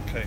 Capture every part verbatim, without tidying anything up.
exactly.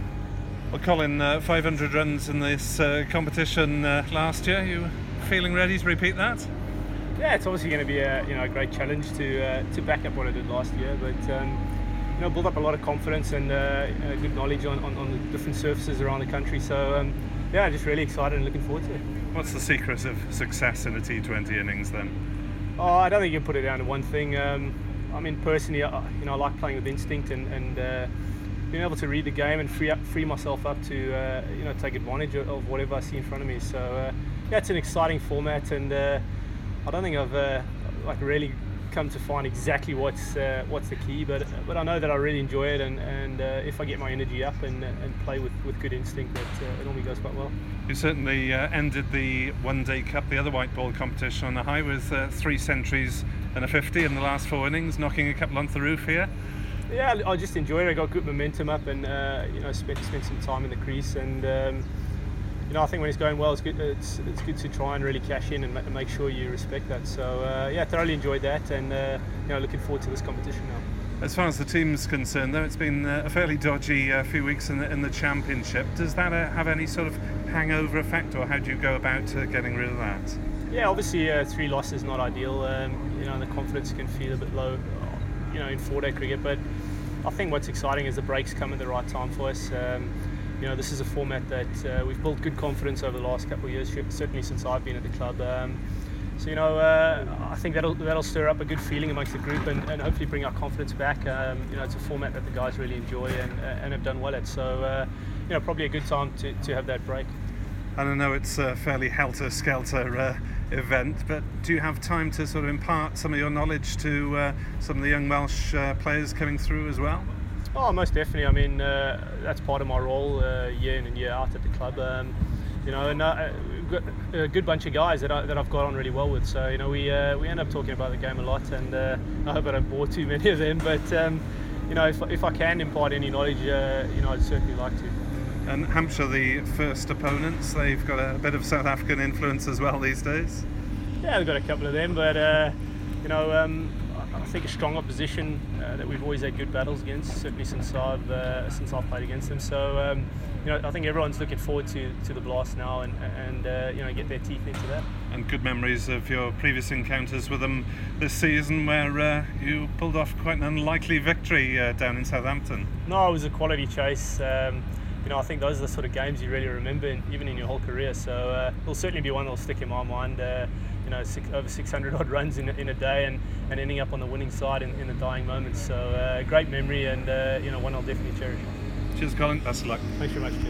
Well, Colin, uh, five hundred runs in this uh, competition uh, last year. You feeling ready to repeat that? Yeah, it's obviously going to be a you know a great challenge to uh, to back up what I did last year, but um, you know build up a lot of confidence and uh, uh, good knowledge on, on, on the different surfaces around the country. So um, yeah, just really excited and looking forward to it. What's the secret of success in a T twenty innings then? Oh, I don't think you can put it down to one thing. Um, I mean, personally, I, you know, I like playing with instinct and, and uh, being able to read the game and free up, free myself up to uh, you know take advantage of, of whatever I see in front of me. So uh, yeah, it's an exciting format, and uh, I don't think I've uh, like really come to find exactly what's uh, what's the key, but but I know that I really enjoy it, and and uh, if I get my energy up and and play with, with good instinct, that uh, it normally goes quite well. You certainly uh, ended the One Day Cup, the other white ball competition, on a high with uh, three centuries and a fifty in the last four innings, knocking a couple onto the roof here. Yeah, I just enjoyed it. I got good momentum up, and uh, you know spent spent some time in the crease, and um, you know I think when it's going well, it's good. It's it's good to try and really cash in and, ma- and make sure you respect that. So uh, yeah, thoroughly enjoyed that, and uh, you know looking forward to this competition now. As far as the team's concerned, though, it's been uh, a fairly dodgy uh, few weeks in the, in the championship. Does that uh, have any sort of hangover effect, or how do you go about uh, getting rid of that? Yeah, obviously uh, three losses not ideal. Um, you know, the confidence can feel a bit low, you know, in four-day cricket. But I think what's exciting is the breaks come at the right time for us. Um, you know, this is a format that uh, we've built good confidence over the last couple of years, certainly since I've been at the club. Um, so you know, uh, I think that'll that'll stir up a good feeling amongst the group, and, and hopefully bring our confidence back. Um, you know, it's a format that the guys really enjoy and and have done well at. So uh, you know, probably a good time to, to have that break. And I know it's a fairly helter-skelter uh, event, but do you have time to sort of impart some of your knowledge to uh, some of the young Welsh uh, players coming through as well? Oh, most definitely. I mean, uh, that's part of my role uh, year in and year out at the club. Um, you know, and uh, we've got a good bunch of guys that, I, that I've got on really well with. So, you know, we uh, we end up talking about the game a lot, and uh, I hope I don't bore too many of them. But, um, you know, if, if I can impart any knowledge, uh, you know, I'd certainly like to. And Hampshire, the first opponents, they've got a bit of South African influence as well these days. Yeah, we've got a couple of them, but uh, you know, um, I think a strong opposition uh, that we've always had good battles against, certainly since I've uh, since I've played against them. So um, you know, I think everyone's looking forward to, to the Blast now, and and uh, you know get their teeth into that. And good memories of your previous encounters with them this season, where uh, you pulled off quite an unlikely victory uh, down in Southampton. No, it was a quality chase. Um, You know, I think those are the sort of games you really remember, in, even in your whole career. So uh, it'll certainly be one that'll stick in my mind. Uh, you know, six, over six hundred odd runs in, in a day, and, and ending up on the winning side in, in the dying moments. So uh, great memory, and uh, you know, one I'll definitely cherish. Cheers, Colin. Best of luck. Thanks very much.